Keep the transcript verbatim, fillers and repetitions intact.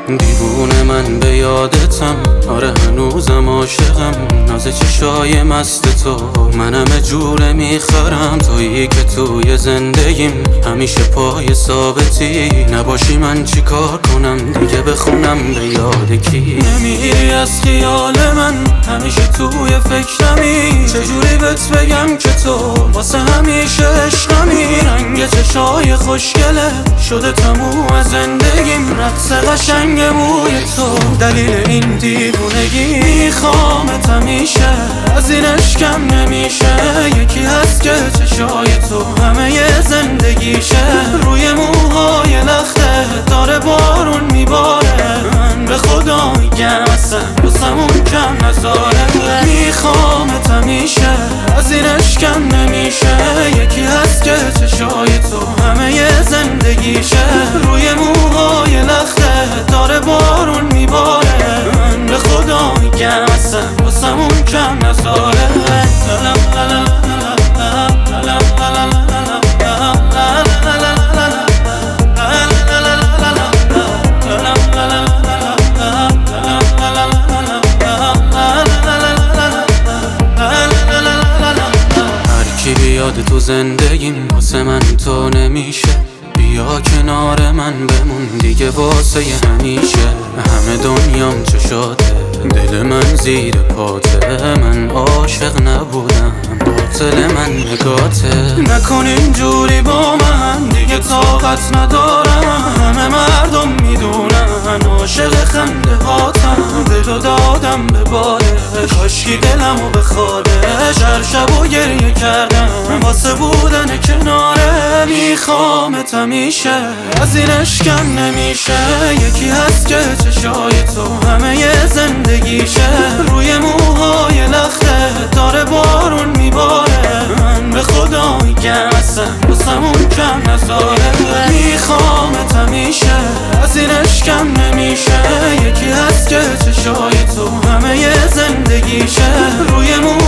دیوونه من به یادتم، آره هنوزم عاشقم. ناز چشای مست تو منم جوره میخرم. تویی که توی زندگیم همیشه پای ثابتی. نباشی من چی کار کنم دیگه، بخونم به یاد کی؟ نمیری از خیال من، همیشه توی فکرمی. چجوری بهت بگم که تو واسه همیشه عشقمی؟ رنگ چشای خوشگله شده تموم زندگیم. رقص قشنگ موی تو دلیل این دیوونگی. میخوامت همیشه، از این عشقم نمیشه. یکی هست که چشای تو همه زندگیشه. روی موهای لخته داره بارون میباره. من به خدا میگم اصلا بسمون کم نزاره. میخوامت همیشه، از این عشقم نمیشه. یکی هست که چشای تو همه زندگیشه. روی موهای لخته داره بارون میباره. من به خدا میگم اصلا بسمون کم نزاره. بیاد تو زندگیم واسه من تو نمیشه. بیا کنار من بمون دیگه واسه همیشه. همه دنیام چشاته، دل من زیر پاته. من عاشق نبودم، باطل من نگاته. نکن اینجوری با من دیگه طاقت ندارم. همه مردم میدونن عاشق خنده هاتم. دلو دادم به باده، کاشکی دلمو بخوادش. هر شب و گریه کردم واسه بودن کناره. میخوامت همیشه، از این عشقم نمیشه. یکی هست که چشای تو همه زندگیشه. روی موهای لخته داره بارون میباره. من به خدا میگم اصلا بسمون کم نزاره. میخوامت همیشه، از این عشقم نمیشه. یکی هست که چشای تو همه زندگیشه. روی موهای